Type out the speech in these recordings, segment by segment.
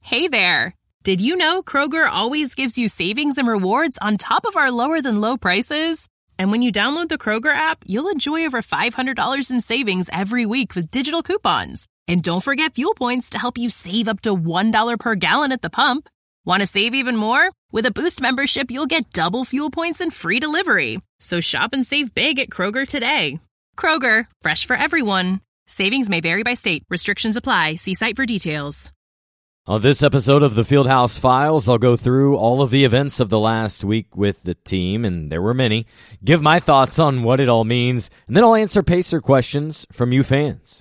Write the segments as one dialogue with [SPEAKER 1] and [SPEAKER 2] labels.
[SPEAKER 1] Hey there! Did you know Kroger always gives you savings and rewards on top of our lower-than-low prices? And when you download the Kroger app, you'll enjoy over $500 in savings every week with digital coupons. And don't forget fuel points to help you save up to $1 per gallon at the pump. Want to save even more? With a Boost membership, you'll get double fuel points and free delivery. So shop and save big at Kroger today. Kroger, fresh for everyone. Savings may vary by state. Restrictions apply. See site for details.
[SPEAKER 2] On this episode of the Fieldhouse Files, I'll go through all of the events of the last week with the team, and there were many, give my thoughts on what it all means, and then I'll answer Pacer questions from you fans.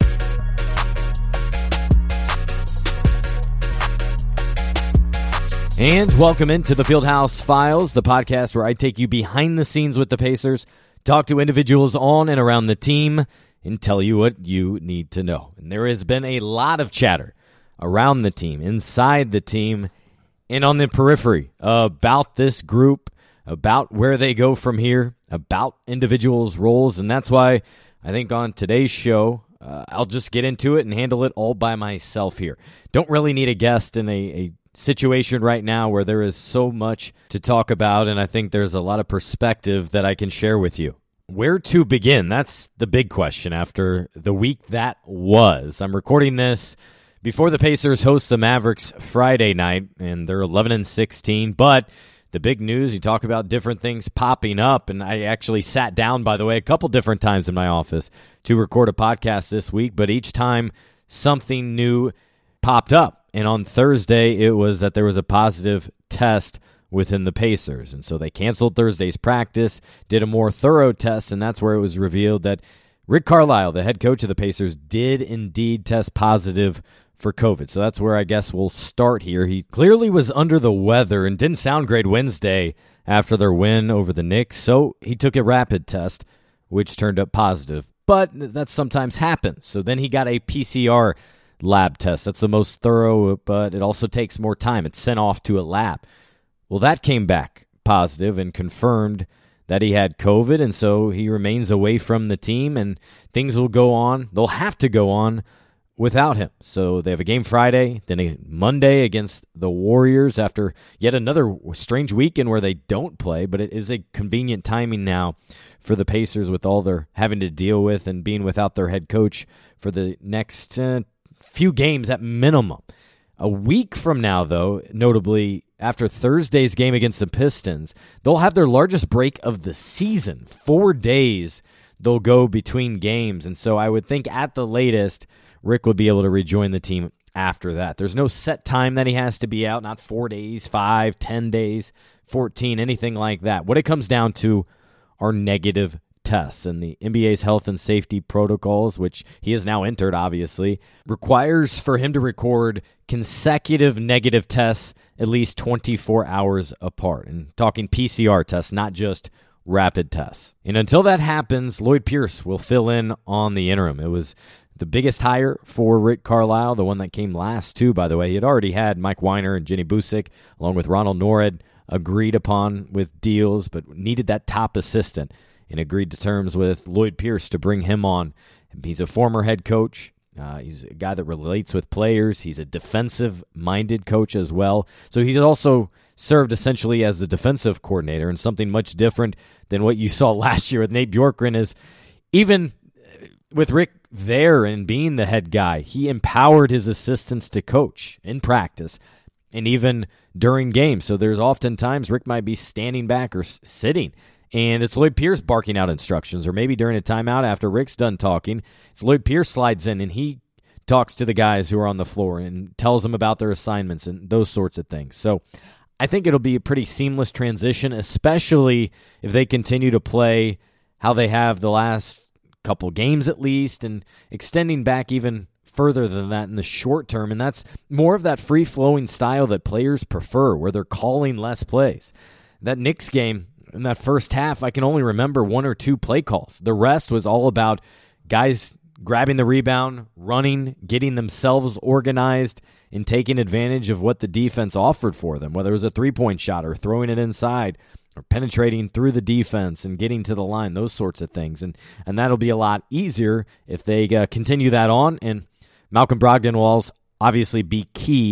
[SPEAKER 2] And welcome into the Fieldhouse Files, the podcast where I take you behind the scenes with the Pacers, talk to individuals on and around the team, and tell you what you need to know. And there has been a lot of chatter around the team, inside the team, and on the periphery about this group, about where they go from here, about individuals' roles, and that's why I think on today's show, I'll just get into it and handle it all by myself here. Don't really need a guest in a situation right now where there is so much to talk about, and I think there's a lot of perspective that I can share with you. Where to begin? That's the big question after the week that was. I'm recording this before the Pacers host the Mavericks Friday night, and they're 11-16, but the big news, you talk about different things popping up, and I actually sat down, by the way, a couple different times in my office to record a podcast this week, but each time something new popped up, and on Thursday it was that there was a positive test within the Pacers, and so they canceled Thursday's practice, did a more thorough test, and that's where it was revealed that Rick Carlisle, the head coach of the Pacers, did indeed test positive for COVID. So that's where I guess we'll start here. He clearly was under the weather and didn't sound great Wednesday after their win over the Knicks, so he took a rapid test, which turned up positive. But that sometimes happens. So then he got a PCR lab test. That's the most thorough, but it also takes more time. It's sent off to a lab. Well, that came back positive and confirmed that he had COVID, and so he remains away from the team, and things will go on. They'll have to go on without him. So they have a game Friday, then a Monday against the Warriors after yet another strange weekend where they don't play, but it is a convenient timing now for the Pacers with all they're having to deal with and being without their head coach for the next few games at minimum. A week from now, though, notably after Thursday's game against the Pistons, they'll have their largest break of the season. 4 days they'll go between games, and so I would think at the latest Rick would be able to rejoin the team after that. There's no set time that he has to be out, not 4 days, 5, 10 days, 14, anything like that. What it comes down to are negative tests, and the NBA's health and safety protocols, which he has now entered, obviously, requires for him to record consecutive negative tests at least 24 hours apart. And talking PCR tests, not just rapid tests. And until that happens, Lloyd Pierce will fill in on the interim. It was the biggest hire for Rick Carlisle, the one that came last, too, by the way. He had already had Mike Weiner and Jenny Busick, along with Ronald Norred, agreed upon with deals, but needed that top assistant and agreed to terms with Lloyd Pierce to bring him on. He's a former head coach. He's a guy that relates with players. He's a defensive-minded coach as well. So he's also served essentially as the defensive coordinator, and something much different than what you saw last year with Nate Bjorkgren is even with Rick there and being the head guy, he empowered his assistants to coach in practice and even during games. So there's oftentimes Rick might be standing back or sitting, and it's Lloyd Pierce barking out instructions, or maybe during a timeout after Rick's done talking, it's Lloyd Pierce slides in and he talks to the guys who are on the floor and tells them about their assignments and those sorts of things. So I think it'll be a pretty seamless transition, especially if they continue to play how they have the last couple games at least, and extending back even further than that in the short term. And that's more of that free-flowing style that players prefer, where they're calling less plays. That Knicks game, in that first half, I can only remember 1 or 2 play calls. The rest was all about guys grabbing the rebound, running, getting themselves organized, and taking advantage of what the defense offered for them, whether it was a three-point shot or throwing it inside or penetrating through the defense and getting to the line, those sorts of things. And that'll be a lot easier if they continue that on. And Malcolm Brogdon will obviously be key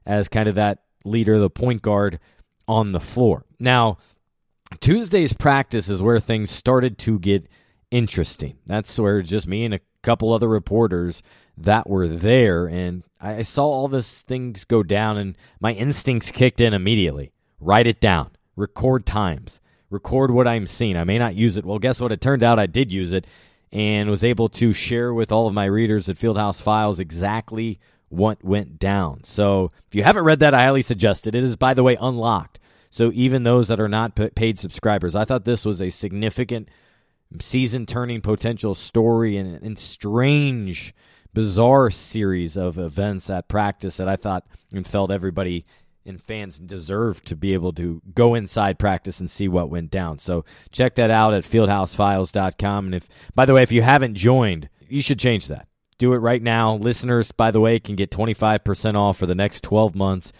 [SPEAKER 2] as kind of that leader, the point guard on the floor. Now, Tuesday's practice is where things started to get interesting. That's where just me and a couple other reporters that were there, and I saw all these things go down, and my instincts kicked in immediately. Write it down. Record times. Record what I'm seeing. I may not use it. Well, guess what? It turned out I did use it and was able to share with all of my readers at Fieldhouse Files exactly what went down. So if you haven't read that, I highly suggest it. It is, by the way, unlocked. So even those that are not paid subscribers, I thought this was a significant season-turning potential story and strange, bizarre series of events at practice that I thought and felt everybody and fans deserve to be able to go inside practice and see what went down. So check that out at fieldhousefiles.com. And by the way, if you haven't joined, you should change that. Do it right now. Listeners, by the way, can get 25% off for the next 12 months.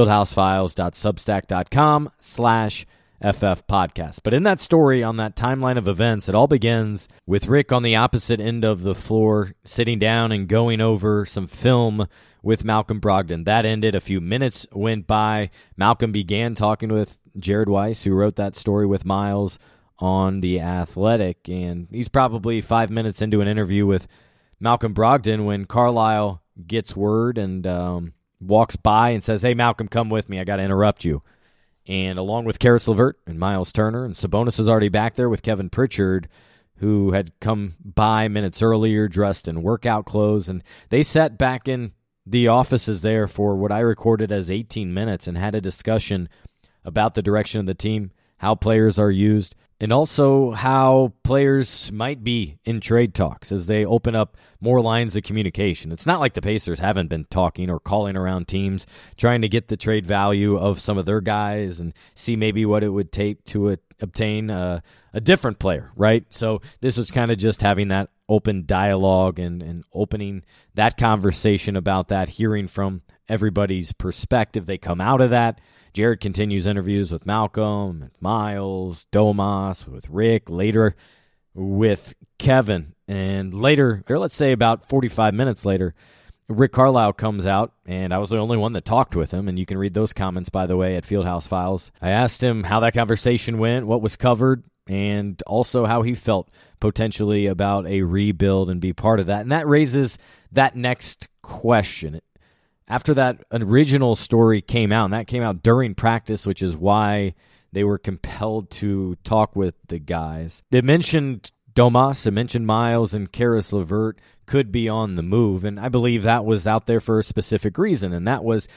[SPEAKER 2] fieldhousefiles.substack.com/FF podcast. But in that story, on that timeline of events, it all begins with Rick on the opposite end of the floor, sitting down and going over some film with Malcolm Brogdon. That ended. A few minutes went by. Malcolm began talking with Jared Weiss, who wrote that story with Miles on The Athletic, and he's probably 5 minutes into an interview with Malcolm Brogdon when Carlisle gets word and walks by and says, "Hey, Malcolm, come with me. I got to interrupt you." And along with Karis LeVert and Miles Turner, and Sabonis is already back there with Kevin Pritchard, who had come by minutes earlier dressed in workout clothes, and they sat back in the offices there for what I recorded as 18 minutes and had a discussion about the direction of the team, how players are used, and also how players might be in trade talks as they open up more lines of communication. It's not like the Pacers haven't been talking or calling around teams, trying to get the trade value of some of their guys and see maybe what it would take to obtain a different player, right? So this was kind of just having that open dialogue and opening that conversation about that, hearing from everybody's perspective. They come out of that. Jared continues interviews with Malcolm, Miles, Domas, with Rick, later with Kevin. And later, or let's say about 45 minutes later, Rick Carlisle comes out, and I was the only one that talked with him, and you can read those comments, by the way, at Fieldhouse Files. I asked him how that conversation went, what was covered, and also how he felt potentially about a rebuild and be part of that. And that raises that next question. After that original story came out, and that came out during practice, which is why they were compelled to talk with the guys. It mentioned Domas, it mentioned Miles, and Karis LeVert could be on the move, and I believe that was out there for a specific reason, and that was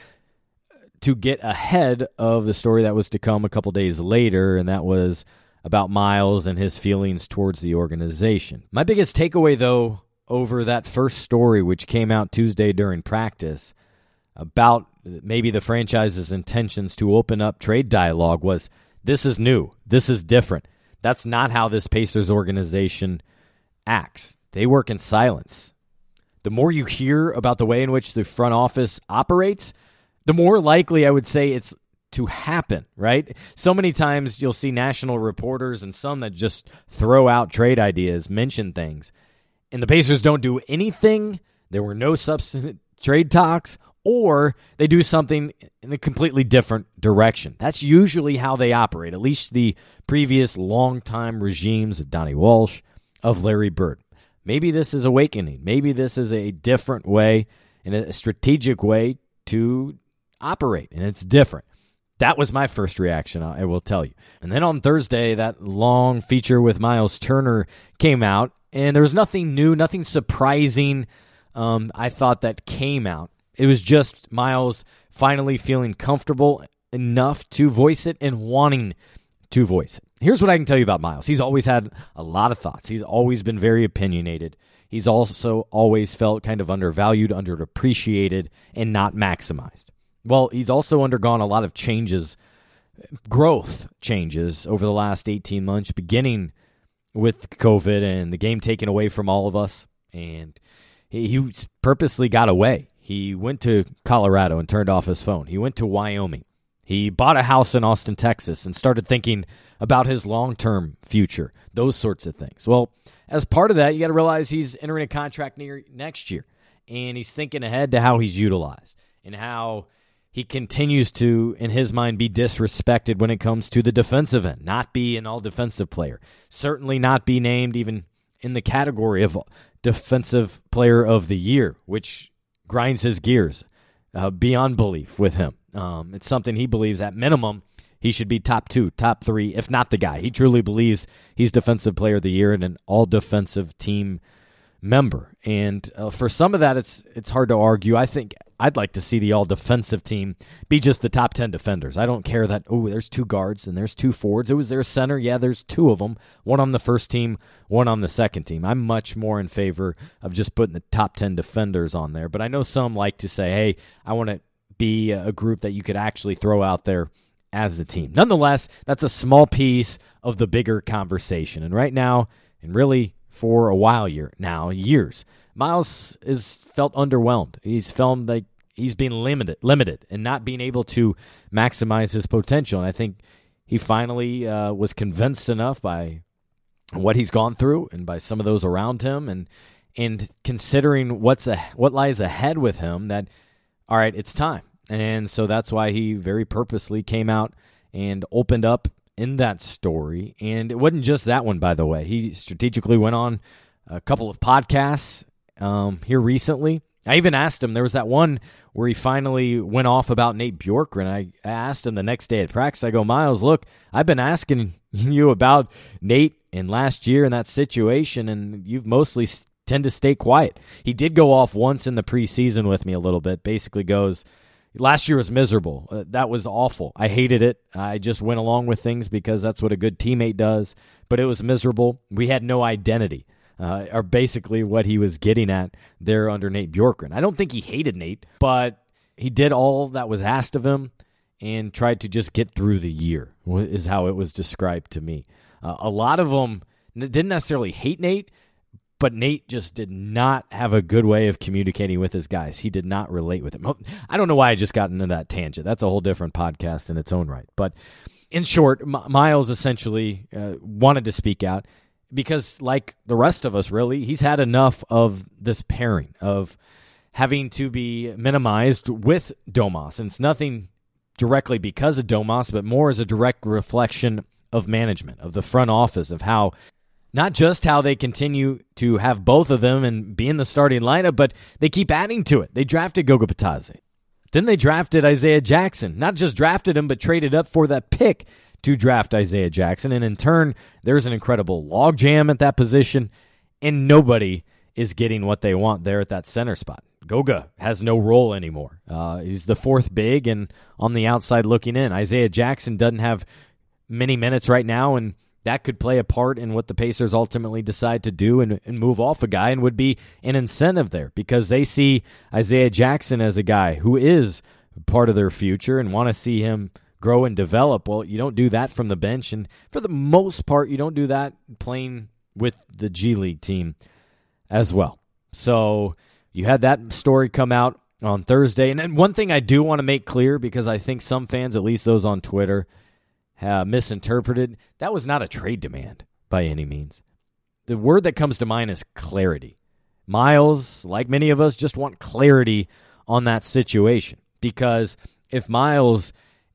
[SPEAKER 2] to get ahead of the story that was to come a couple days later, and that was about Miles and his feelings towards the organization. My biggest takeaway, though, over that first story, which came out Tuesday during practice, about maybe the franchise's intentions to open up trade dialogue was, this is new. This is different. That's not how this Pacers organization acts. They work in silence. The more you hear about the way in which the front office operates, the more likely I would say it's to happen, right? So many times you'll see national reporters and some that just throw out trade ideas, mention things, and the Pacers don't do anything. There were no substantive trade talks, or they do something in a completely different direction. That's usually how they operate, at least the previous longtime regimes of Donnie Walsh, of Larry Bird. Maybe this is awakening. Maybe this is a different way and a strategic way to operate, and it's different. That was my first reaction, I will tell you. And then on Thursday, that long feature with Miles Turner came out, and there was nothing new, nothing surprising, I thought, that came out. It was just Miles finally feeling comfortable enough to voice it and wanting to voice it. Here's what I can tell you about Miles. He's always had a lot of thoughts. He's always been very opinionated. He's also always felt kind of undervalued, underappreciated, and not maximized. Well, he's also undergone a lot of changes, growth changes over the last 18 months, beginning with COVID and the game taken away from all of us. And he purposely got away. He went to Colorado and turned off his phone. He went to Wyoming. He bought a house in Austin, Texas, and started thinking about his long-term future, those sorts of things. Well, as part of that, you got to realize he's entering a contract next year, and he's thinking ahead to how he's utilized and how he continues to, in his mind, be disrespected when it comes to the defensive end, not be an all-defensive player, certainly not be named even in the category of Defensive Player of the Year, which grinds his gears beyond belief with him. It's something he believes at minimum he should be top 2, top 3, if not the guy. He truly believes he's Defensive Player of the Year and an all-defensive team member. And for some of that, it's hard to argue. I think I'd like to see the all-defensive team be just the top 10 defenders. I don't care that, there's 2 guards and there's 2 forwards. Was there a center? Yeah, there's 2 of them. One on the first team, one on the second team. I'm much more in favor of just putting the top 10 defenders on there. But I know some like to say, hey, I want to be a group that you could actually throw out there as the team. Nonetheless, that's a small piece of the bigger conversation. And right now, and really for a while years, Miles is felt underwhelmed. He's felt like he's being limited and not being able to maximize his potential. And I think he finally was convinced enough by what he's gone through and by some of those around him and considering what lies ahead with him that, all right, it's time. And so that's why he very purposely came out and opened up in that story. And it wasn't just that one, by the way. He strategically went on a couple of podcasts here recently. I even asked him, there was that one where he finally went off about Nate Bjorkgren. I asked him the next day at practice, I go, Miles, look, I've been asking you about Nate and last year in that situation, and you've mostly tend to stay quiet. He did go off once in the preseason with me a little bit, basically goes, last year was miserable. That was awful. I hated it. I just went along with things because that's what a good teammate does, but it was miserable. We had no identity. Are basically what he was getting at there under Nate Bjorkgren. I don't think he hated Nate, but he did all that was asked of him and tried to just get through the year, is how it was described to me. A lot of them didn't necessarily hate Nate, but Nate just did not have a good way of communicating with his guys. He did not relate with him. I don't know why I just got into that tangent. That's a whole different podcast in its own right. But in short, Miles essentially wanted to speak out, because like the rest of us, really, he's had enough of this pairing of having to be minimized with Domas. And it's nothing directly because of Domas, but more as a direct reflection of management, of the front office, of how, not just how they continue to have both of them and be in the starting lineup, but they keep adding to it. They drafted Goga Bitadze. Then they drafted Isaiah Jackson. Not just drafted him, but traded up for that pick to draft Isaiah Jackson. And in turn, there's an incredible logjam at that position, and nobody is getting what they want there at that center spot. Goga has no role anymore. He's the fourth big and on the outside looking in. Isaiah Jackson doesn't have many minutes right now, and that could play a part in what the Pacers ultimately decide to do and move off a guy, and would be an incentive there because they see Isaiah Jackson as a guy who is part of their future and want to see him grow and develop. Well, you don't do that from the bench, and for the most part, you don't do that playing with the G League team as well. So you had that story come out on Thursday, and then one thing I do want to make clear, because I think some fans, at least those on Twitter, misinterpreted, that was not a trade demand by any means. The word that comes to mind is clarity. Miles, like many of us, just want clarity on that situation, because if Miles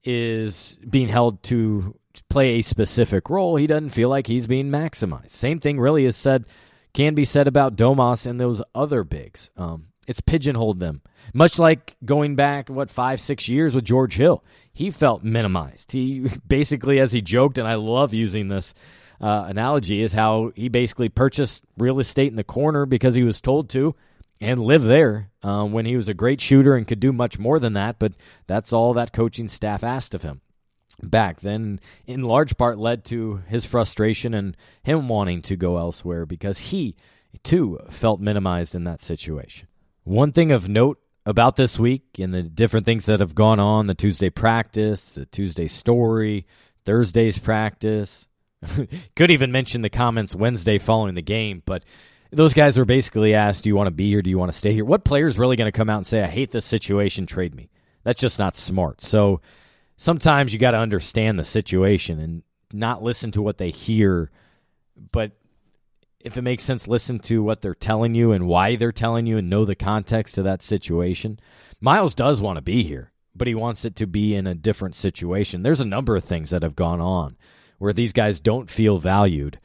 [SPEAKER 2] is being held to play a specific role, he doesn't feel like he's being maximized. Same thing really can be said about Domas and those other bigs. It's pigeonholed them. Much like going back, 5-6 years with George Hill. He felt minimized. He basically, as he joked, and I love using this analogy, is how he basically purchased real estate in the corner because he was told to, and lived there when he was a great shooter and could do much more than that, but that's all that coaching staff asked of him back then, in large part led to his frustration and him wanting to go elsewhere because he, too, felt minimized in that situation. One thing of note about this week and the different things that have gone on, the Tuesday practice, the Tuesday story, Thursday's practice, could even mention the comments Wednesday following the game, but those guys were basically asked, do you want to be here? Do you want to stay here? What player is really going to come out and say, I hate this situation, trade me? That's just not smart. So sometimes you got to understand the situation and not listen to what they hear, but if it makes sense, listen to what they're telling you and why they're telling you and know the context of that situation. Miles does want to be here, but he wants it to be in a different situation. There's a number of things that have gone on where these guys don't feel valued.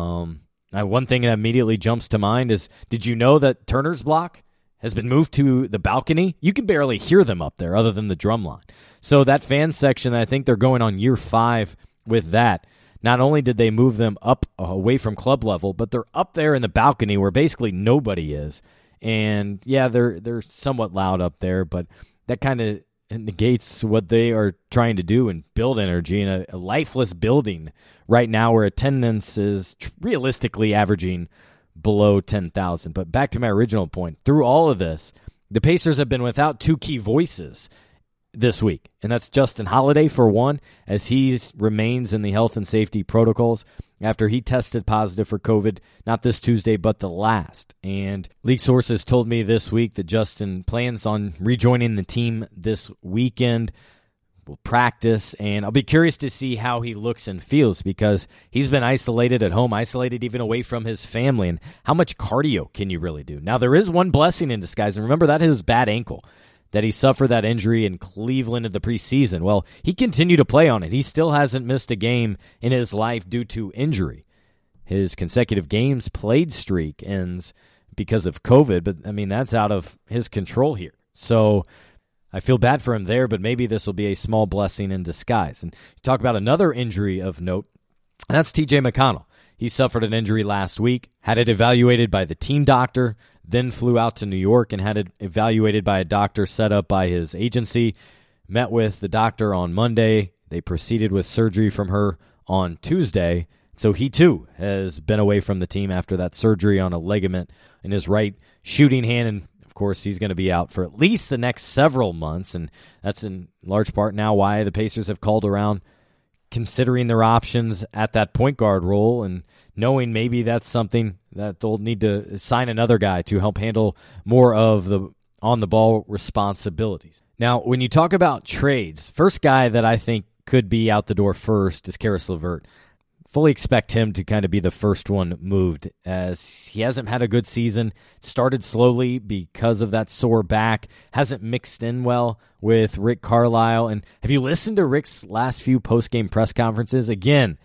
[SPEAKER 2] One thing that immediately jumps to mind is, did you know that Turner's block has been moved to the balcony? You can barely hear them up there other than the drum line. So that fan section, I think they're going on year 5 with that. Not only did they move them up away from club level, but they're up there in the balcony where basically nobody is. And yeah, they're somewhat loud up there, but that kind of negates what they are trying to do and build energy in a lifeless building right now where attendance is realistically averaging below 10,000. But back to my original point, through all of this, the Pacers have been without 2 key voices this week, and that's Justin Holiday for one, as he remains in the health and safety protocols after he tested positive for COVID, not this Tuesday, but the last. And league sources told me this week that Justin plans on rejoining the team this weekend, will practice, and I'll be curious to see how he looks and feels because he's been isolated at home, isolated even away from his family, and how much cardio can you really do? Now, there is one blessing in disguise, and remember that his bad ankle, that he suffered that injury in Cleveland in the preseason. Well, he continued to play on it. He still hasn't missed a game in his life due to injury. His consecutive games played streak ends because of COVID, but I mean, that's out of his control here. So I feel bad for him there, but maybe this will be a small blessing in disguise. And you talk about another injury of note, and that's TJ McConnell. He suffered an injury last week, had it evaluated by the team doctor, then flew out to New York and had it evaluated by a doctor set up by his agency, met with the doctor on Monday. They proceeded with surgery from her on Tuesday. So he, too, has been away from the team after that surgery on a ligament in his right shooting hand. And, of course, he's going to be out for at least the next several months. And that's in large part now why the Pacers have called around considering their options at that point guard role and knowing maybe that's something that they'll need to sign another guy to help handle more of the on-the-ball responsibilities. Now, when you talk about trades, first guy that I think could be out the door first is Caris LeVert. Fully expect him to kind of be the first one moved, as he hasn't had a good season. Started slowly because of that sore back. Hasn't mixed in well with Rick Carlisle. And have you listened to Rick's last few post-game press conferences? Again,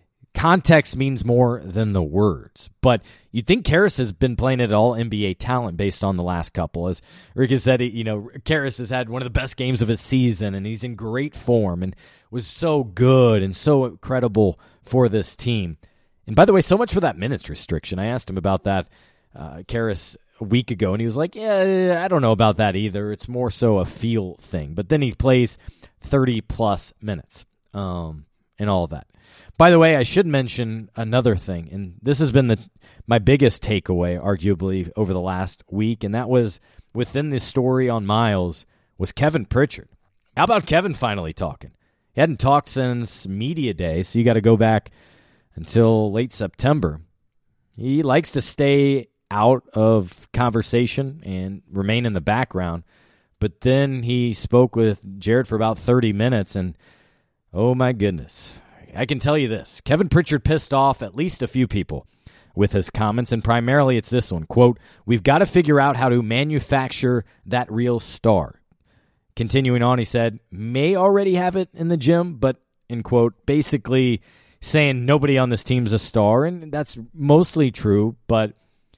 [SPEAKER 2] context means more than the words. But you'd think Caris has been playing at all NBA talent based on the last couple. As Rick has said, Caris has had one of the best games of his season, and he's in great form and was so good and so incredible for this team. And by the way, so much for that minutes restriction. I asked him about that, Caris, a week ago, and he was like, yeah, I don't know about that either. It's more so a feel thing. But then he plays 30-plus minutes and all of that. By the way, I should mention another thing, and this has been my biggest takeaway, arguably, over the last week, and that was within this story on Miles was Kevin Pritchard. How about Kevin finally talking? He hadn't talked since media day, so you got to go back until late September. He likes to stay out of conversation and remain in the background, but then he spoke with Jared for about 30 minutes, and oh my goodness, I can tell you this. Kevin Pritchard pissed off at least a few people with his comments, and primarily it's this one, quote, "We've got to figure out how to manufacture that real star." Continuing on, he said, "May already have it in the gym," but, in quote, basically saying nobody on this team's a star, and that's mostly true, but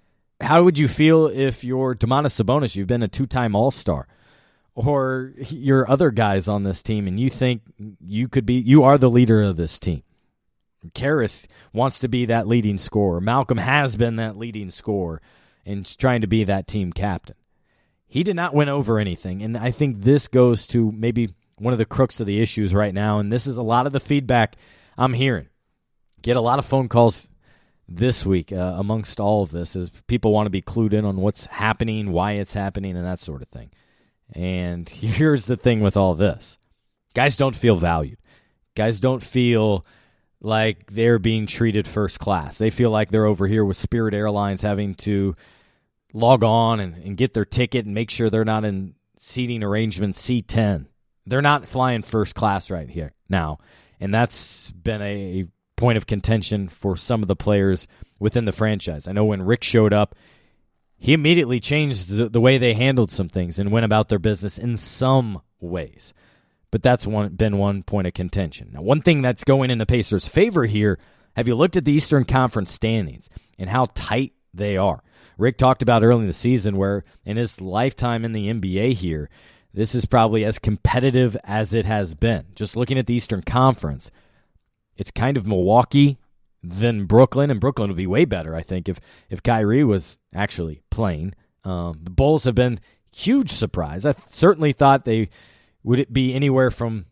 [SPEAKER 2] how would you feel if you're Domantas Sabonis, you've been a 2-time All-Star, or your other guys on this team, and you think you are the leader of this team? Caris wants to be that leading scorer. Malcolm has been that leading scorer and trying to be that team captain. He did not win over anything, and I think this goes to maybe one of the crux of the issues right now, and this is a lot of the feedback I'm hearing. Get a lot of phone calls this week amongst all of this as people want to be clued in on what's happening, why it's happening, and that sort of thing. And here's the thing with all this. Guys don't feel valued. Guys don't feel like they're being treated first class. They feel like they're over here with Spirit Airlines having to log on and get their ticket and make sure they're not in seating arrangement C10. They're not flying first class right here now. And that's been a point of contention for some of the players within the franchise. I know when Rick showed up, he immediately changed the way they handled some things and went about their business in some ways. But that's been one point of contention. Now, one thing that's going in the Pacers' favor here, have you looked at the Eastern Conference standings and how tight they are? Rick talked about early in the season where in his lifetime in the NBA here, this is probably as competitive as it has been. Just looking at the Eastern Conference, it's kind of Milwaukee, than Brooklyn, and Brooklyn would be way better, I think, if Kyrie was actually playing. The Bulls have been huge surprise. I certainly thought would it be anywhere from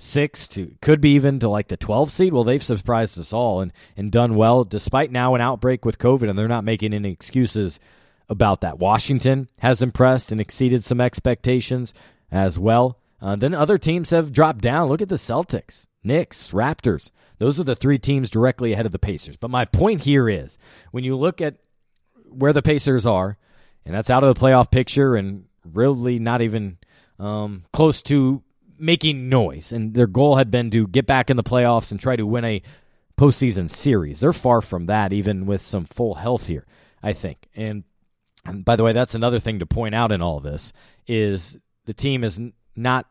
[SPEAKER 2] 6 to could be even to like the 12 seed. Well, they've surprised us all and done well despite now an outbreak with COVID, and they're not making any excuses about that. Washington has impressed and exceeded some expectations as well. Then other teams have dropped down. Look at the Celtics, Knicks, Raptors. Those are the three teams directly ahead of the Pacers. But my point here is, when you look at where the Pacers are, and that's out of the playoff picture and really not even close to making noise, and their goal had been to get back in the playoffs and try to win a postseason series. They're far from that, even with some full health here, I think. And by the way, that's another thing to point out in all this, is the team has not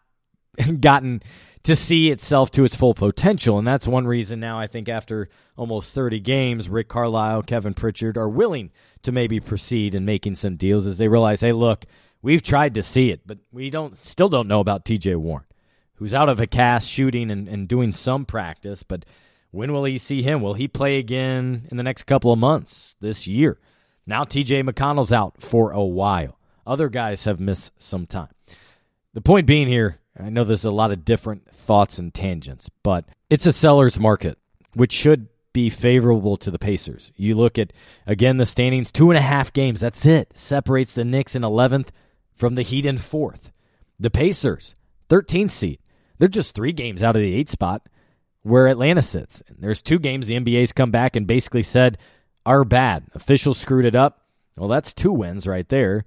[SPEAKER 2] gotten to see itself to its full potential. And that's one reason now I think after almost 30 games, Rick Carlisle, Kevin Pritchard are willing to maybe proceed in making some deals as they realize, hey, look, we've tried to see it, but we still don't know about TJ Warren, who's out of a cast shooting and doing some practice. But when will he see him? Will he play again in the next couple of months this year? Now TJ McConnell's out for a while. Other guys have missed some time. The point being here, I know there's a lot of different thoughts and tangents, but it's a seller's market, which should be favorable to the Pacers. You look at, again, the standings, 2.5 games. That's it. Separates the Knicks in 11th from the Heat in 4th. The Pacers, 13th seed. They're just 3 games out of the 8th spot where Atlanta sits. And there's 2 games the NBA's come back and basically said are bad. Officials screwed it up. Well, that's 2 wins right there.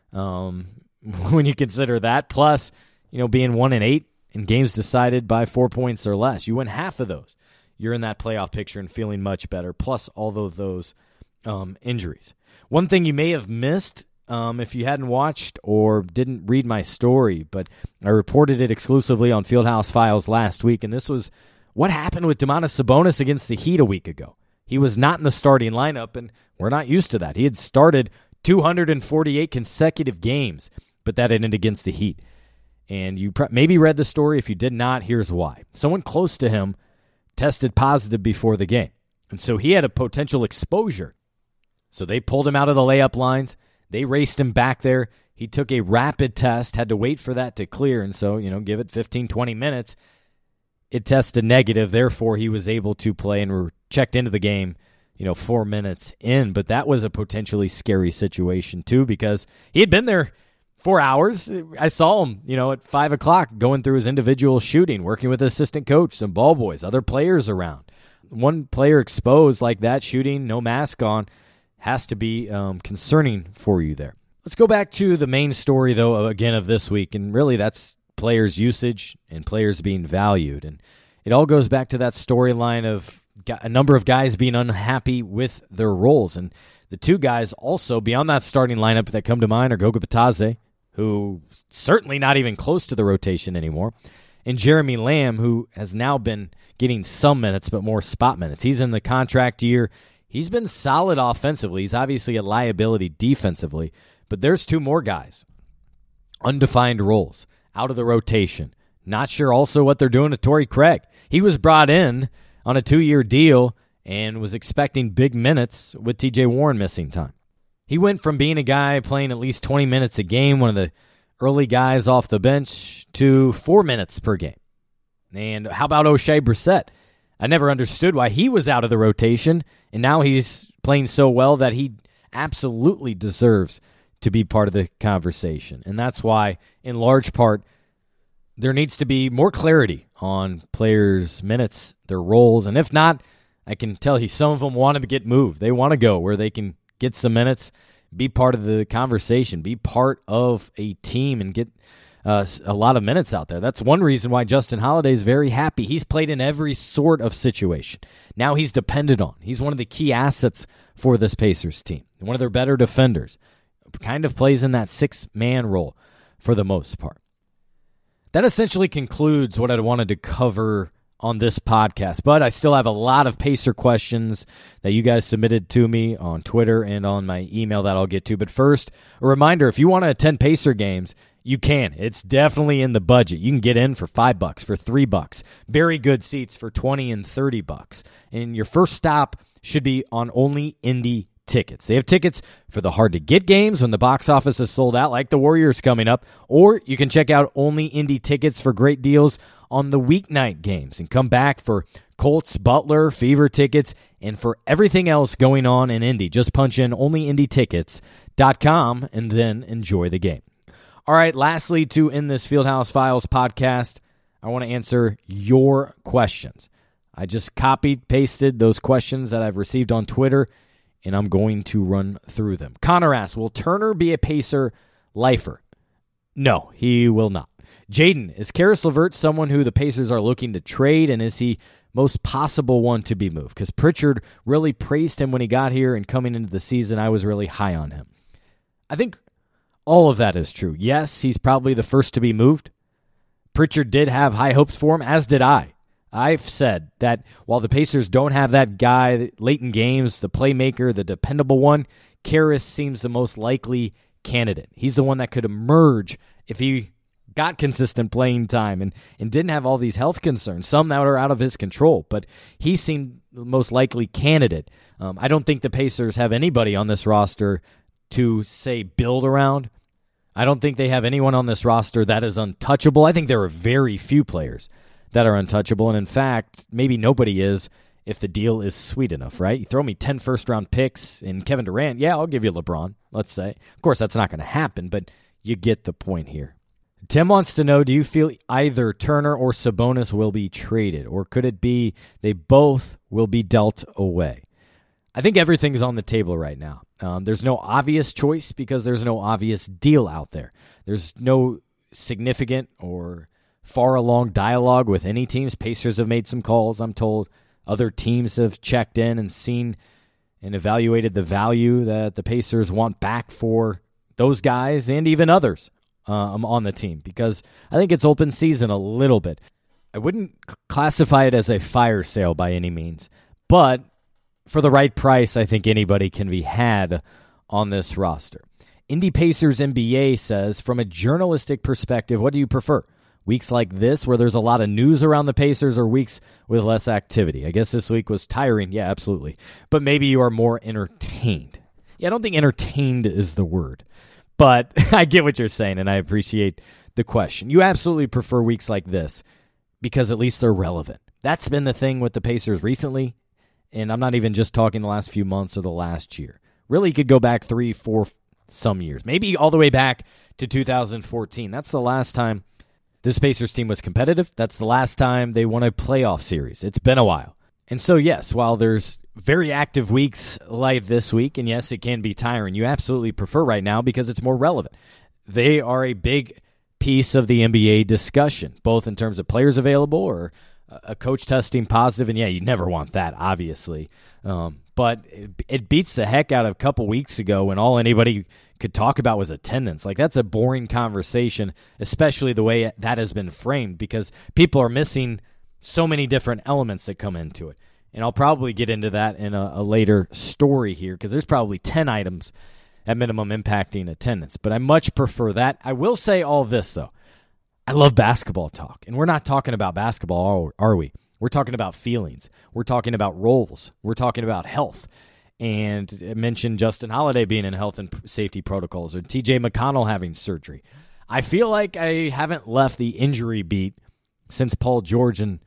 [SPEAKER 2] When you consider that, plus, being 1-8 in games decided by 4 points or less, you win half of those. You're in that playoff picture and feeling much better, plus all of those injuries. One thing you may have missed if you hadn't watched or didn't read my story, but I reported it exclusively on Fieldhouse Files last week, and this was what happened with Domantas Sabonis against the Heat a week ago. He was not in the starting lineup, and we're not used to that. He had started 248 consecutive games, but that ended against the Heat. And you maybe read the story. If you did not, here's why. Someone close to him tested positive before the game, and so he had a potential exposure. So they pulled him out of the layup lines. They raced him back there. He took a rapid test, had to wait for that to clear, and so, give it 15, 20 minutes. It tested negative, therefore he was able to play and checked into the game, 4 minutes in. But that was a potentially scary situation, too, because he had been there 4 hours. I saw him, at 5 o'clock going through his individual shooting, working with assistant coach, some ball boys, other players around. One player exposed like that, shooting, no mask on, has to be concerning for you there. Let's go back to the main story, though, again, of this week, and really that's players' usage and players being valued. And it all goes back to that storyline of a number of guys being unhappy with their roles. And the 2 guys also beyond that starting lineup that come to mind are Goga Bitadze, who certainly not even close to the rotation anymore, and Jeremy Lamb, who has now been getting some minutes, but more spot minutes. He's in the contract year. He's been solid offensively. He's obviously a liability defensively, but there's 2 more guys. Undefined roles, out of the rotation. Not sure also what they're doing to Torrey Craig. He was brought in on a 2-year deal and was expecting big minutes with TJ Warren missing time. He went from being a guy playing at least 20 minutes a game, one of the early guys off the bench, to 4 minutes per game. And how about O'Shea Brissett? I never understood why he was out of the rotation, and now he's playing so well that he absolutely deserves to be part of the conversation. And that's why, in large part, there needs to be more clarity on players' minutes, their roles, and if not, I can tell you some of them want to get moved. They want to go where they can get some minutes, be part of the conversation, be part of a team, and get a lot of minutes out there. That's one reason why Justin Holiday is very happy. He's played in every sort of situation. Now he's depended on. He's one of the key assets for this Pacers team, one of their better defenders, kind of plays in that 6-man role for the most part. That essentially concludes what I wanted to cover on this podcast, but I still have a lot of Pacer questions that you guys submitted to me on Twitter and on my email that I'll get to. But first, a reminder, if you want to attend Pacer games, you can. It's definitely in the budget. You can get in for $5, for $3. Very good seats for $20 and $30. And your first stop should be on Only Indy tickets. They have tickets for the hard-to-get games when the box office is sold out, like the Warriors coming up, or you can check out Only Indy tickets for great deals on the weeknight games and come back for Colts, Butler, Fever tickets, and for everything else going on in Indy. Just punch in onlyindytickets.com and then enjoy the game. All right, lastly, to end this Fieldhouse Files podcast, I want to answer your questions. I just copied, pasted those questions that I've received on Twitter, and I'm going to run through them. Connor asks, will Turner be a Pacer lifer? No, he will not. Jaden, is Karis LeVert someone who the Pacers are looking to trade, and is he most possible one to be moved? Because Pritchard really praised him when he got here, and coming into the season, I was really high on him. I think all of that is true. Yes, he's probably the first to be moved. Pritchard did have high hopes for him, as did I. I've said that while the Pacers don't have that guy late in games, the playmaker, the dependable one, Karis seems the most likely candidate. He's the one that could emerge if he got consistent playing time and didn't have all these health concerns, some that are out of his control, but he seemed the most likely candidate. I don't think the Pacers have anybody on this roster to, say, build around. I don't think they have anyone on this roster that is untouchable. I think there are very few players that are untouchable, and in fact, maybe nobody is if the deal is sweet enough, right? You throw me 10 first-round picks in Kevin Durant, yeah, I'll give you LeBron, let's say. Of course, that's not going to happen, but you get the point here. Tim wants to know, do you feel either Turner or Sabonis will be traded, or could it be they both will be dealt away? I think everything's on the table right now. There's no obvious choice because there's no obvious deal out there. There's no significant or far along dialogue with any teams. Pacers have made some calls, I'm told. Other teams have checked in and seen and evaluated the value that the Pacers want back for those guys and even others on the team, because I think it's open season a little bit. I wouldn't classify it as a fire sale by any means, but for the right price, I think anybody can be had on this roster. Indy Pacers NBA says, from a journalistic perspective, what do you prefer? Weeks like this where there's a lot of news around the Pacers, or weeks with less activity? I guess this week was tiring. Yeah, absolutely. But maybe you are more entertained. Yeah, I don't think entertained is the word, but I get what you're saying, and I appreciate the question. You absolutely prefer weeks like this because at least they're relevant. That's been the thing with the Pacers recently, and I'm not even just talking the last few months or the last year. Really, you could go back 3, 4, some years, maybe all the way back to 2014. That's the last time this Pacers team was competitive. That's the last time they won a playoff series. It's been a while. And so, yes, while there's very active weeks like this week, and yes, it can be tiring, you absolutely prefer right now because it's more relevant. They are a big piece of the NBA discussion, both in terms of players available or a coach testing positive. And yeah, you never want that, obviously. But it beats the heck out of a couple weeks ago when all anybody could talk about was attendance. Like, that's a boring conversation, especially the way that has been framed, because people are missing so many different elements that come into it. And I'll probably get into that in a later story here, because there's probably 10 items at minimum impacting attendance. But I much prefer that. I will say all this, though. I love basketball talk. And we're not talking about basketball, are we? We're talking about feelings. We're talking about roles. We're talking about health. And I mentioned Justin Holiday being in health and safety protocols, or TJ McConnell having surgery. I feel like I haven't left the injury beat since Paul George in,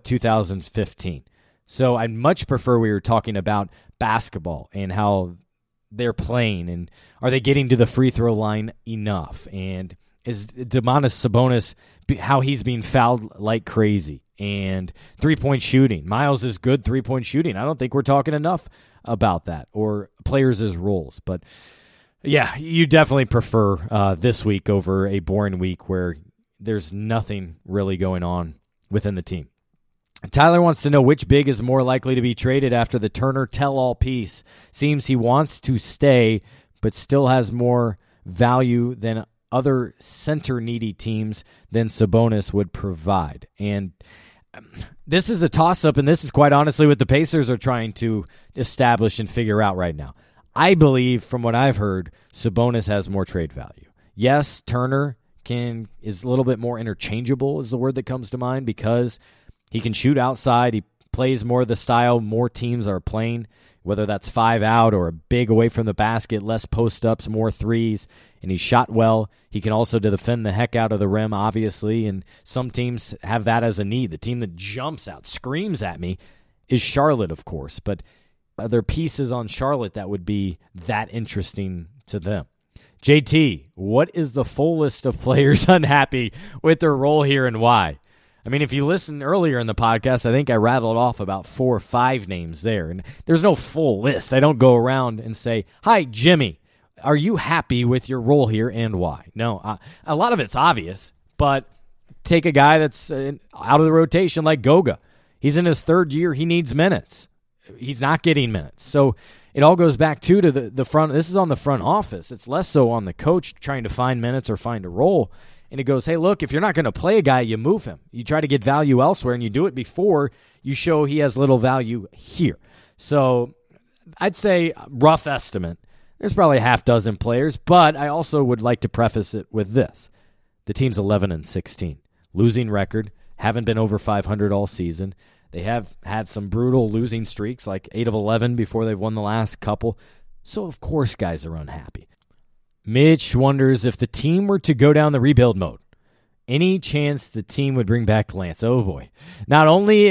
[SPEAKER 2] 2015. So I'd much prefer we were talking about basketball and how they're playing, and are they getting to the free throw line enough? And is Domantas Sabonis, how he's being fouled like crazy? And three-point shooting. Miles is good three-point shooting. I don't think we're talking enough about that, or players as roles. But yeah, you definitely prefer this week over a boring week where there's nothing really going on within the team. Tyler wants to know which big is more likely to be traded after the Turner tell-all piece. Seems he wants to stay, but still has more value than other center-needy teams than Sabonis would provide. And this is a toss-up, and this is quite honestly what the Pacers are trying to establish and figure out right now. I believe, from what I've heard, Sabonis has more trade value. Yes, Turner is a little bit more interchangeable is the word that comes to mind because he can shoot outside. He plays more of the style more teams are playing, whether that's 5 out or a big away from the basket, less post-ups, more threes, and he shot well. He can also defend the heck out of the rim, obviously, and some teams have that as a need. The team that jumps out, screams at me, is Charlotte, of course, but are there pieces on Charlotte that would be that interesting to them? JT, what is the full list of players unhappy with their role here and why? I mean, if you listened earlier in the podcast, I think I rattled off about 4 or 5 names there. And there's no full list. I don't go around and say, hi, Jimmy, are you happy with your role here and why? No, a lot of it's obvious, but take a guy that's out of the rotation like Goga. He's in his 3rd year. He needs minutes. He's not getting minutes. So it all goes back to the front. This is on the front office. It's less so on the coach trying to find minutes or find a role. And it goes, hey, look, if you're not going to play a guy, you move him. You try to get value elsewhere, and you do it before you show he has little value here. So I'd say rough estimate, there's probably a half dozen players, but I also would like to preface it with this. The team's 11-16, losing record, haven't been over 500 all season. They have had some brutal losing streaks, like 8 of 11 before they've won the last couple. So, of course, guys are unhappy. Mitch wonders if the team were to go down the rebuild mode, any chance the team would bring back Lance? Oh boy! Not only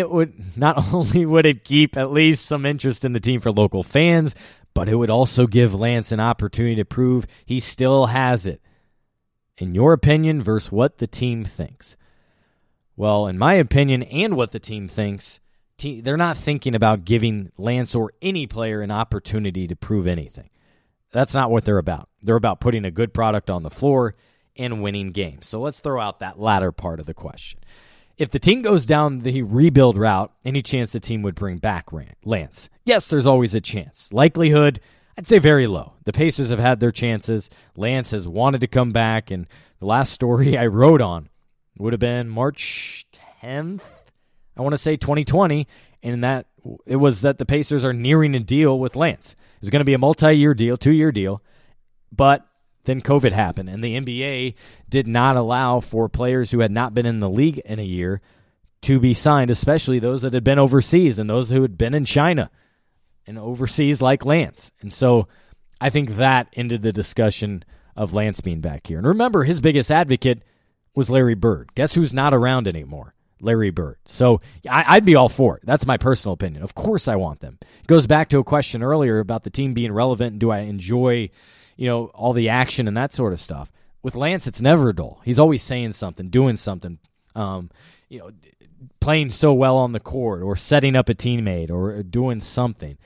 [SPEAKER 2] would it keep at least some interest in the team for local fans, but it would also give Lance an opportunity to prove he still has it. In your opinion, versus what the team thinks. Well, in my opinion, and what the team thinks, they're not thinking about giving Lance or any player an opportunity to prove anything. That's not what they're about. They're about putting a good product on the floor and winning games. So let's throw out that latter part of the question. If the team goes down the rebuild route, any chance the team would bring back Lance? Yes, there's always a chance. Likelihood, I'd say very low. The Pacers have had their chances. Lance has wanted to come back, and the last story I wrote on would have been March 10th, I want to say 2020, and that it was that the Pacers are nearing a deal with Lance. It was going to be a multi-year deal, 2-year deal, but then COVID happened, and the NBA did not allow for players who had not been in the league in a year to be signed, especially those that had been overseas and those who had been in China and overseas like Lance. And so I think that ended the discussion of Lance being back here. And remember, his biggest advocate was Larry Bird. Guess who's not around anymore? Larry Bird. So I'd be all for it. That's my personal opinion. Of course I want them. It goes back to a question earlier about the team being relevant and do I enjoy, all the action and that sort of stuff. With Lance, it's never dull. He's always saying something, doing something, playing so well on the court or setting up a teammate or doing something.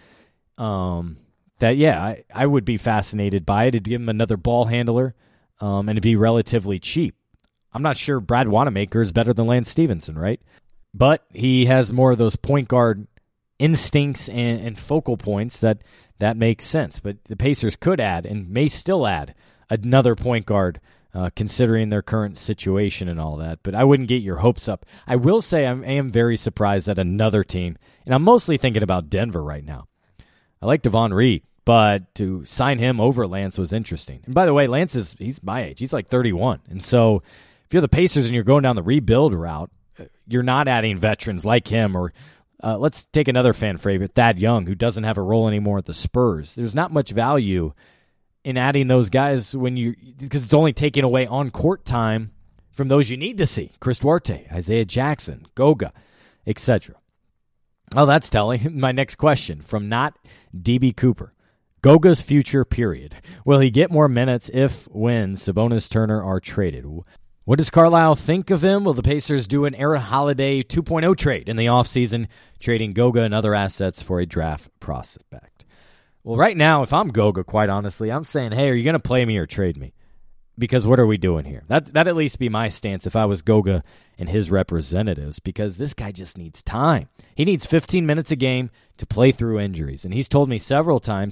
[SPEAKER 2] I would be fascinated by it. It'd give him another ball handler and it'd be relatively cheap. I'm not sure Brad Wanamaker is better than Lance Stevenson, right? But he has more of those point guard instincts and focal points that makes sense. But the Pacers could add and may still add another point guard considering their current situation and all that. But I wouldn't get your hopes up. I will say I am very surprised that another team, and I'm mostly thinking about Denver right now. I like Devon Reed, but to sign him over Lance was interesting. And by the way, Lance he's my age. He's like 31. And so if you're the Pacers and you're going down the rebuild route, you're not adding veterans like him or let's take another fan favorite, Thad Young, who doesn't have a role anymore at the Spurs. There's not much value in adding those guys because it's only taking away on-court time from those you need to see. Chris Duarte, Isaiah Jackson, Goga, etc. Oh, that's telling. My next question from Not DB Cooper. Goga's future, period. Will he get more minutes when Sabonis Turner are traded? What does Carlisle think of him? Will the Pacers do an Aaron Holiday 2.0 trade in the offseason, trading Goga and other assets for a draft prospect? Well, right now, if I'm Goga, quite honestly, I'm saying, hey, are you going to play me or trade me? Because what are we doing here? That'd at least be my stance if I was Goga and his representatives, because this guy just needs time. He needs 15 minutes a game to play through injuries. And he's told me several times,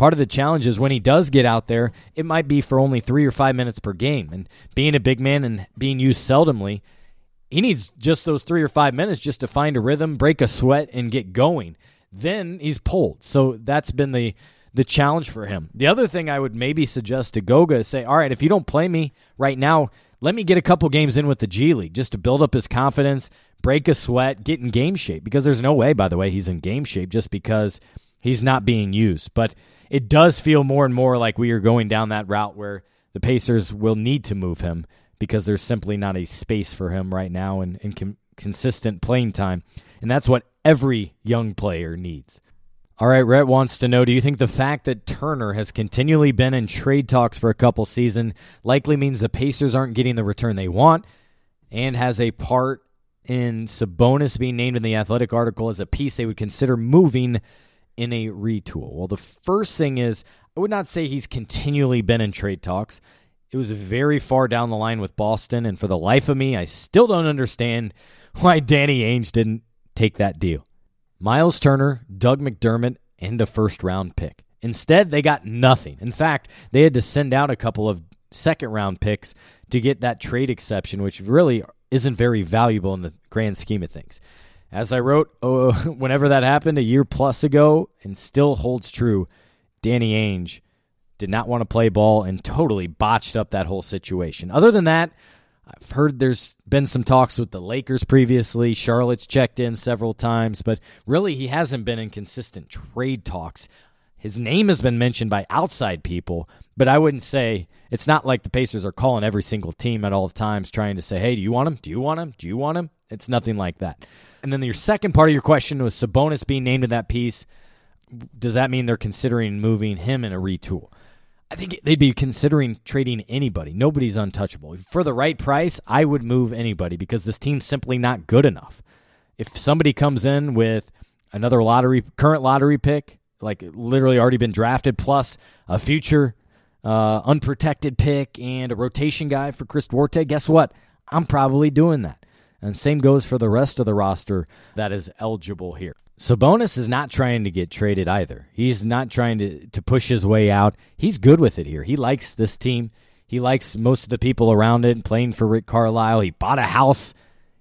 [SPEAKER 2] Part of the challenge is when he does get out there, it might be for only 3 or 5 minutes per game. And being a big man and being used seldomly, he needs just those 3 or 5 minutes just to find a rhythm, break a sweat, and get going. Then he's pulled. So that's been the challenge for him. The other thing I would maybe suggest to Goga is say, all right, if you don't play me right now, let me get a couple games in with the G League just to build up his confidence, break a sweat, get in game shape. Because there's no way, by the way, he's in game shape just because he's not being used. But it does feel more and more like we are going down that route where the Pacers will need to move him because there's simply not a space for him right now in consistent playing time. And that's what every young player needs. All right, Rhett wants to know, do you think the fact that Turner has continually been in trade talks for a couple seasons likely means the Pacers aren't getting the return they want and has a part in Sabonis being named in the Athletic article as a piece they would consider moving in a retool? Well, the first thing is, I would not say he's continually been in trade talks. It was very far down the line with Boston, and for the life of me, I still don't understand why Danny Ainge didn't take that deal. Miles Turner, Doug McDermott, and a first-round pick. Instead, they got nothing. In fact, they had to send out a couple of second-round picks to get that trade exception, which really isn't very valuable in the grand scheme of things. As I wrote, whenever that happened a year plus ago, and still holds true, Danny Ainge did not want to play ball and totally botched up that whole situation. Other than that, I've heard there's been some talks with the Lakers previously. Charlotte's checked in several times, but really he hasn't been in consistent trade talks. His name has been mentioned by outside people, but I wouldn't say, it's not like the Pacers are calling every single team at all times trying to say, hey, do you want him? Do you want him? Do you want him? It's nothing like that. And then your second part of your question was Sabonis being named in that piece. Does that mean they're considering moving him in a retool? I think they'd be considering trading anybody. Nobody's untouchable. For the right price, I would move anybody because this team's simply not good enough. If somebody comes in with another current lottery pick, like literally already been drafted, plus a future unprotected pick and a rotation guy for Chris Duarte, guess what? I'm probably doing that. And same goes for the rest of the roster that is eligible here. Sabonis is not trying to get traded either. He's not trying to push his way out. He's good with it here. He likes this team. He likes most of the people around it, playing for Rick Carlisle. He bought a house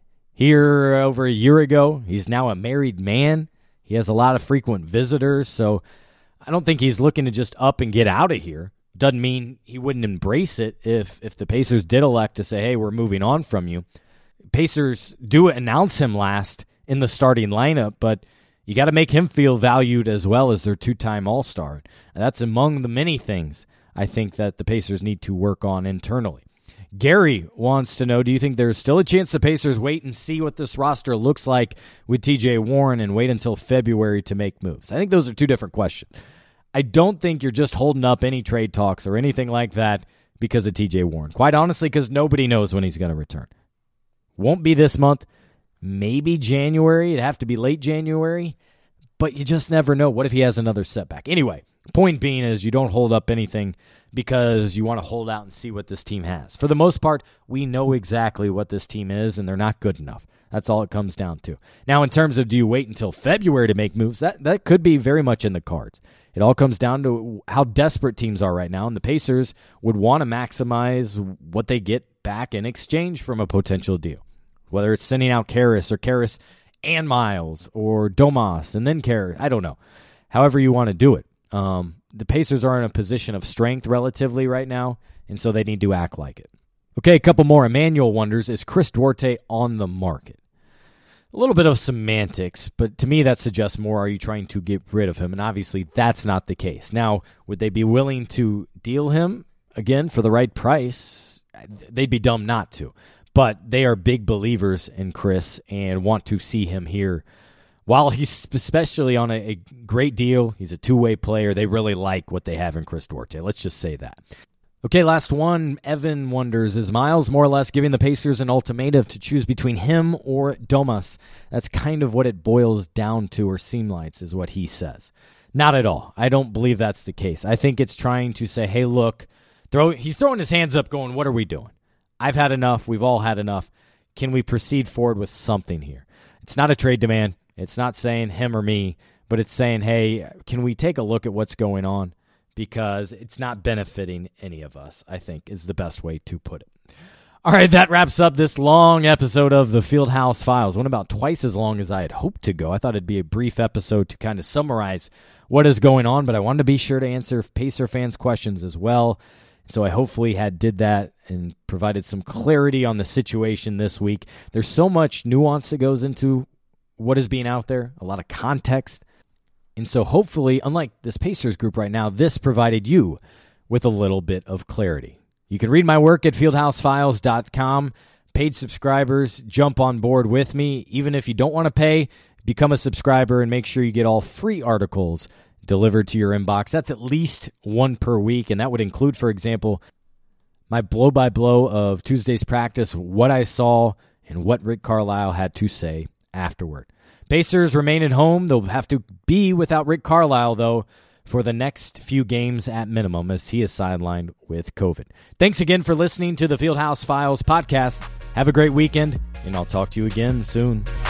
[SPEAKER 2] here over a year ago. He's now a married man. He has a lot of frequent visitors, so I don't think he's looking to just up and get out of here. Doesn't mean he wouldn't embrace it if the Pacers did elect to say, hey, we're moving on from you. Pacers do announce him last in the starting lineup, but you got to make him feel valued as well as their two-time All-Star. And that's among the many things I think that the Pacers need to work on internally. Gary wants to know, do you think there's still a chance the Pacers wait and see what this roster looks like with TJ Warren and wait until February to make moves? I think those are two different questions. I don't think you're just holding up any trade talks or anything like that because of TJ Warren. Quite honestly, because nobody knows when he's going to return. Won't be this month. Maybe January. It'd have to be late January. But you just never know. What if he has another setback? Anyway, point being is you don't hold up anything because you want to hold out and see what this team has. For the most part, we know exactly what this team is, and they're not good enough. That's all it comes down to. Now, in terms of do you wait until February to make moves, that could be very much in the cards. It all comes down to how desperate teams are right now, and the Pacers would want to maximize what they get back in exchange from a potential deal. Whether it's sending out Karras and Miles, or Domas and then Karras, I don't know. However you want to do it. The Pacers are in a position of strength relatively right now, and so they need to act like it. Okay, a couple more. Emmanuel wonders, is Chris Duarte on the market? A little bit of semantics, but to me that suggests more, are you trying to get rid of him? And obviously that's not the case. Now, would they be willing to deal him again for the right price? They'd be dumb not to. But they are big believers in Chris and want to see him here. While he's especially on a great deal, he's a two-way player, they really like what they have in Chris Duarte. Let's just say that. Okay, last one. Evan wonders, is Miles more or less giving the Pacers an ultimatum to choose between him or Domas? That's kind of what it boils down to, or seems like, is what he says. Not at all. I don't believe that's the case. I think it's trying to say, hey, look, he's throwing his hands up going, what are we doing? I've had enough. We've all had enough. Can we proceed forward with something here? It's not a trade demand. It's not saying him or me, but it's saying, hey, can we take a look at what's going on? because it's not benefiting any of us, I think, is the best way to put it. All right, that wraps up this long episode of the Fieldhouse Files. Went about twice as long as I had hoped to go. I thought it'd be a brief episode to kind of summarize what is going on, but I wanted to be sure to answer Pacer fans' questions as well. So I hopefully did that and provided some clarity on the situation this week. There's so much nuance that goes into what is being out there, a lot of context. And so hopefully, unlike this Pacers group right now, this provided you with a little bit of clarity. You can read my work at fieldhousefiles.com. Paid subscribers, jump on board with me. Even if you don't want to pay, become a subscriber and make sure you get all free articles delivered to your inbox. That's at least one per week, and that would include, for example, my blow-by-blow of Tuesday's practice, what I saw, and what Rick Carlisle had to say afterward. Pacers remain at home. They'll have to be without Rick Carlisle, though, for the next few games at minimum, as he is sidelined with COVID. Thanks again for listening to the Fieldhouse Files podcast. Have a great weekend, and I'll talk to you again soon.